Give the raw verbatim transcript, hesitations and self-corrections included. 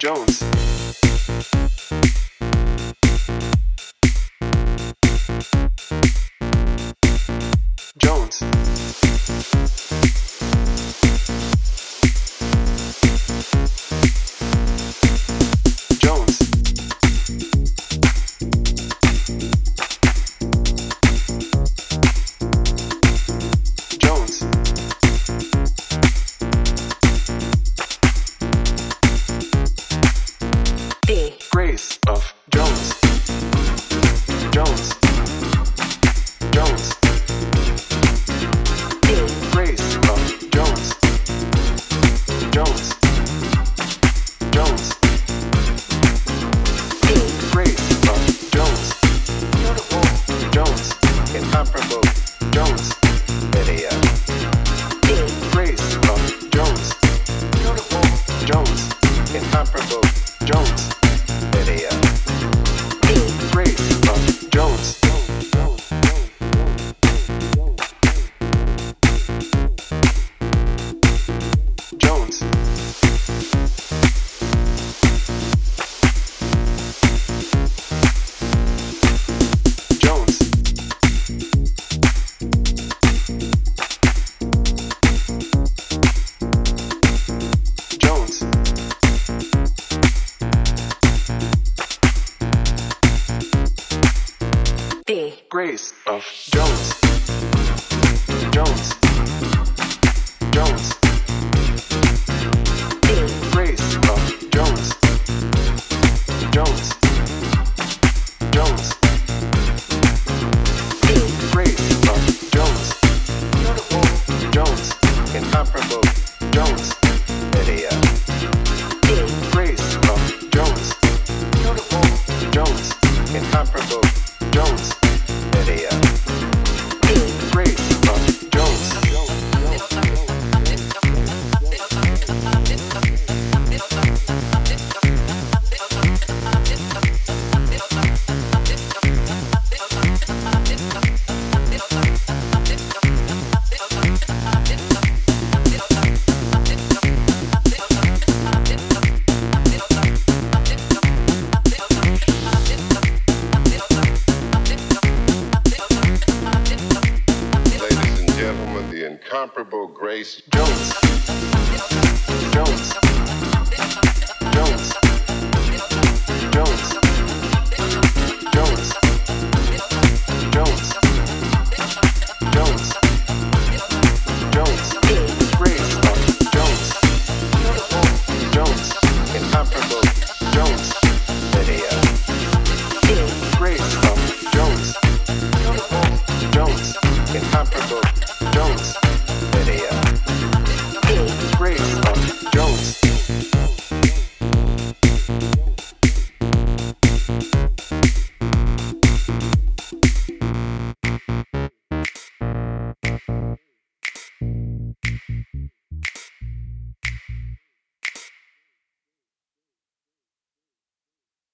Jones. Jones. Jones. Jones. The Grace of Jones. Jones. Jones. the Grace of Jones. Jones. Jones. the Grace of Jones. Beautiful, Jones. incomparable, Jones. Lydia. the Grace of Jones. Beautiful, Jones. incomparable, Jones. Lydia. the Grace of Jones. Jones. Jones. Jones. the Grace of Jones. Jones. Jones. the Grace of Jones. Jones. Jones. the Grace of Jones. Beautiful, Jones. incomparable, Jones. Lydia. the Grace of Jones. Beautiful, Jones. incomparable, Jones. Lydia. the Grace of Jones. Ladies and gentlemen, the incomparable Grace Jones. Jones. Jones. Jones. Jones. Jones. Jones. Jones. Grace of Jones. Jones. Incomparable, Jones. Lydia. the Grace of Jones. Jones. Incomparable,